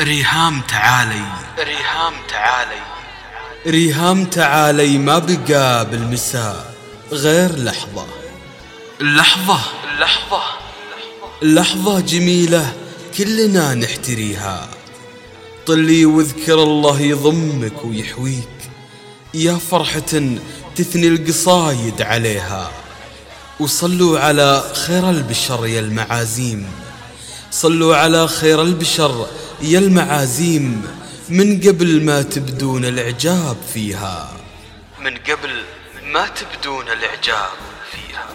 ريهام تعالي، ريهام تعالي، ريهام تعالي، ما بقى بالمساء غير لحظة. اللحظة اللحظة لحظة جميلة كلنا نحتريها. طلي واذكر الله يضمك ويحويك، يا فرحة تثني القصايد عليها. وصلوا على خير البشر يا المعازيم، صلوا على خير البشر يا المعازيم، من قبل ما تبدون الإعجاب فيها، من قبل ما تبدون الإعجاب فيها.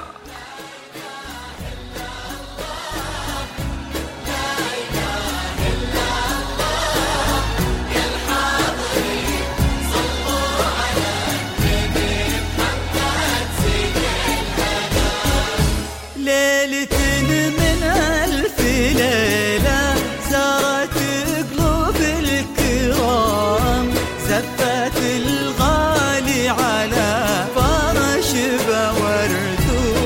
ليلة من ألف ليلة زارت قلوب الكرام، زفت الغالي على فرش بورد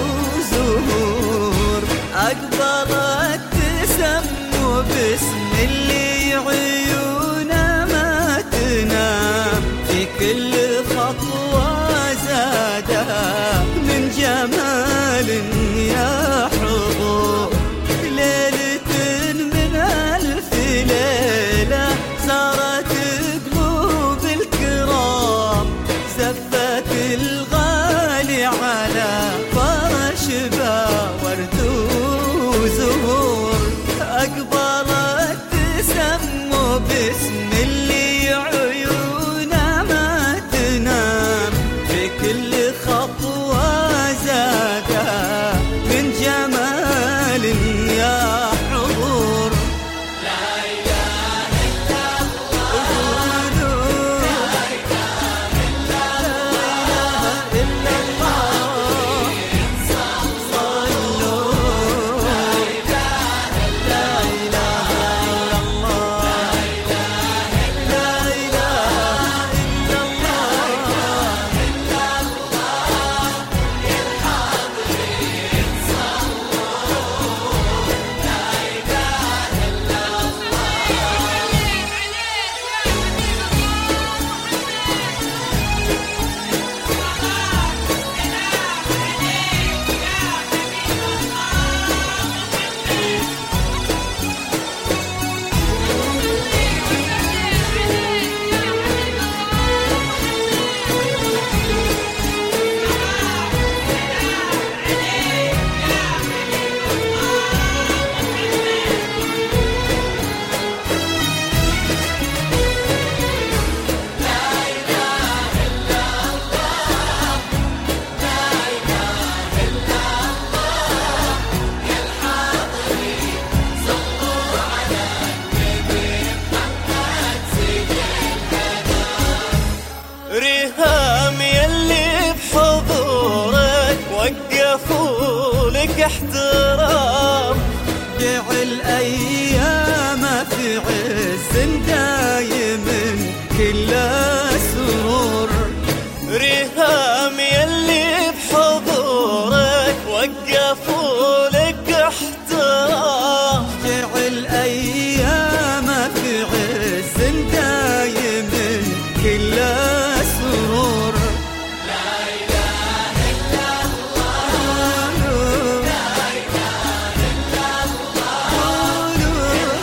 وزهور، أقبلت تسمو باسم اللي عيونه ما تنام، في كل خطوة زادها من جمال يا حضور. ليلة من ألف ليلة زارت قلوب الكرام، زفت الغالي على فرش ورد وزهور، أقبلت تسمو باسم اللي عيونه ما تنام، في كل خطوة زادها من جمال يا حضور. لا إله إلا الله، لا إله إلا الله، صلوا. لا إله إلا الله، لا إله إلا ريهام يلي بحضورك وقفوا لك احترام، جعل ايام في عز دايم كل سرور. ريهام يلي بحضورك وقفوا لك احترام، جعل ايام في عز دايم كل سرور. لا إله إلا الله، لا إله إلا الله،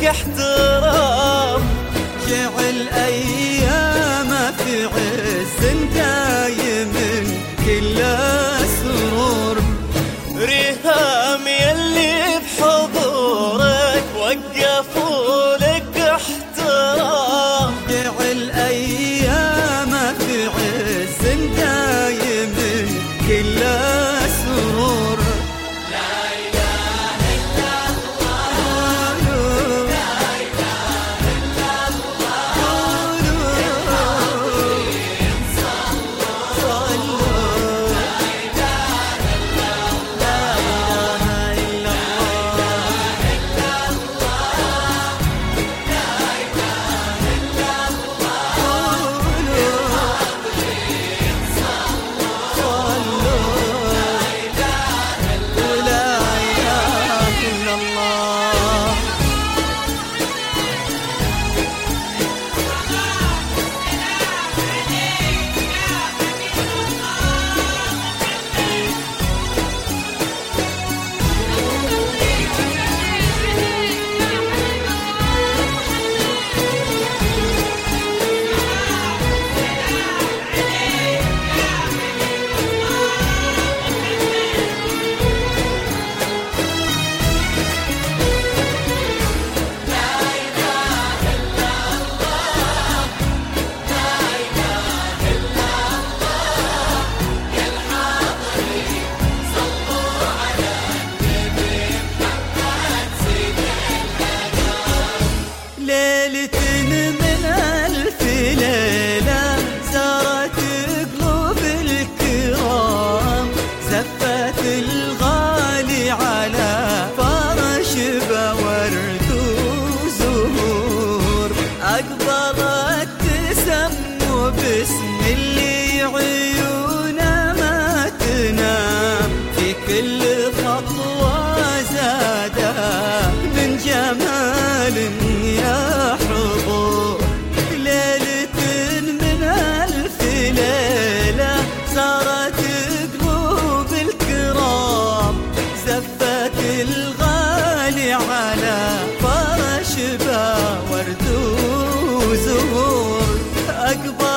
احترام، جعل أيام في عز دايم كل سرور. ريهام يلي بحضورك وقفوا لك احترام، جعل أيام في عز دايم كل سرور. لا إله إلا الله، لا إله إلا الله، صلوا لا إله إلا الله، لا إله إلا ليلة من ألف ليلة زارت قلوب الكرام، زفت الغالي على فرش بورد وزهور، أقبلت تسمو باسم اللي عيونه ما تنام، في كل خطوة زادها من جمال يا حضور. ليلة من ألف ليلة صارت قلوب الكرام، زفت الغالي على فرش ورد وزهور، أقبل